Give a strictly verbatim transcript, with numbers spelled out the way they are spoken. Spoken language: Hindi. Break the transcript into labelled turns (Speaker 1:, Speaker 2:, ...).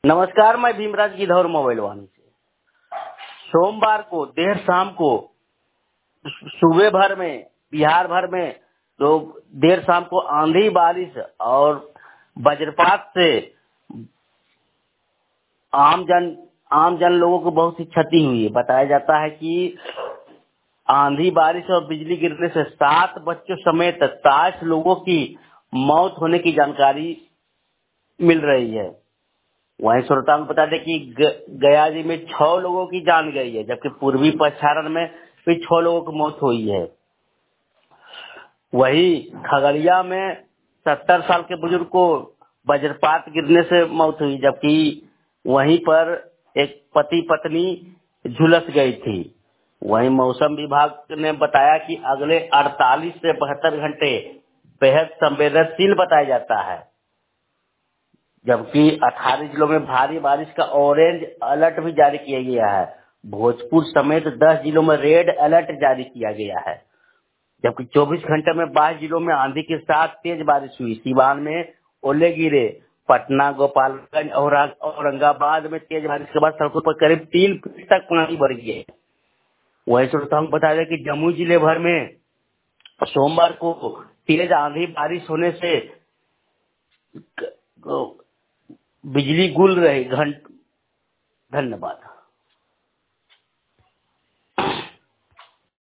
Speaker 1: नमस्कार, मैं भीमराज गिद्धौर मोबाइल वाणी से। सोमवार को देर शाम को सूबे भर में, बिहार भर में तो देर शाम को आंधी बारिश और वज्रपात से आम जन आम जन लोगों को बहुत ही क्षति हुई है। बताया जाता है कि आंधी बारिश और बिजली गिरने से सात बच्चों समेत साठ लोगों की मौत होने की जानकारी मिल रही है। वहीं श्रोता को बता दें कि गया जी में छह लोगों की जान गई है, जबकि पूर्वी पचहारण में भी छह लोगों की मौत हुई है। वही खगड़िया में सत्तर साल के बुजुर्ग को वज्रपात गिरने से मौत हुई, जबकि वहीं पर एक पति पत्नी झुलस गई थी। वहीं मौसम विभाग ने बताया कि अगले अड़तालीस से बहत्तर घंटे बेहद संवेदनशील बताया जाता है, जबकि अठारह जिलों में भारी बारिश का ऑरेंज अलर्ट भी जारी किया गया है। भोजपुर समेत दस जिलों में रेड अलर्ट जारी किया गया है, जबकि चौबीस घंटे में बाईस जिलों में आंधी के साथ तेज बारिश हुई। सिवान में ओले गिरे, पटना, गोपालगंज और औरंगाबाद में तेज बारिश के बाद सड़कों पर करीब तीन फीट तक पानी बढ़ गया। वही श्रोताओं को बता दें कि जमुई जिले भर में सोमवार को तेज आंधी बारिश होने से बिजली गुल रही घंट धन्यवाद।